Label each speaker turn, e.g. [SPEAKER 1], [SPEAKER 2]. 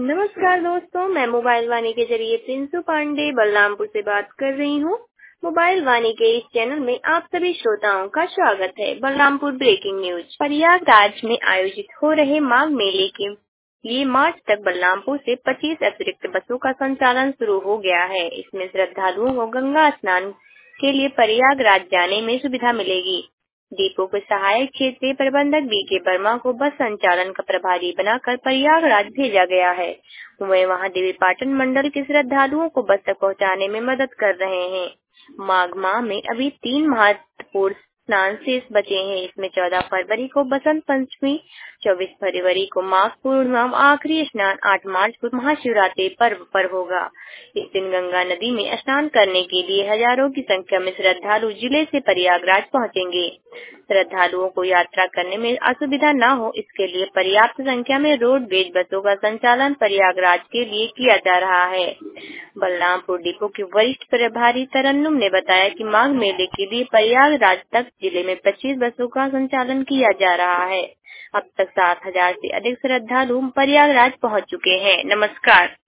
[SPEAKER 1] नमस्कार दोस्तों, मैं मोबाइल वाणी के जरिए प्रिंसू पांडे बलरामपुर से बात कर रही हूँ। मोबाइल वाणी के इस चैनल में आप सभी श्रोताओं का स्वागत है। Balrampur breaking news. प्रयागराज में आयोजित हो रहे माघ मेले के लिए मार्च तक बलरामपुर से 25 अतिरिक्त बसों का संचालन शुरू हो गया है। इसमें श्रद्धालुओं को गंगा स्नान के लिए प्रयागराज जाने में सुविधा मिलेगी। डिपो के सहायक क्षेत्रीय प्रबंधक बीके वर्मा को बस संचालन का प्रभारी बनाकर प्रयागराज भेजा गया है। वे वहां देवी पाटन मंडल के श्रद्धालुओं को बस तक पहुंचाने में मदद कर रहे हैं। माघ माह में अभी 3 महत्वपूर्ण स्नान शेष बचे हैं। इसमें 14 फरवरी को बसंत पंचमी, 24 फरवरी को माघ पूर्णिमा, आखिरी स्नान 8 मार्च को महाशिवरात्रि पर्व पर होगा। इस दिन गंगा नदी में स्नान करने के लिए हजारों की संख्या में श्रद्धालु जिले से प्रयागराज पहुंचेंगे। श्रद्धालुओं को यात्रा करने में असुविधा न हो, इसके लिए पर्याप्त संख्या में रोडवेज बसों का संचालन प्रयागराज के लिए किया जा रहा है। बलरामपुर डिपो के वरिष्ठ प्रभारी तरन्नुम ने बताया कि माघ मेले के लिए प्रयागराज तक जिले में 25 बसों का संचालन किया जा रहा है। अब तक 7,000 से अधिक श्रद्धालु प्रयागराज पहुंच चुके हैं। नमस्कार।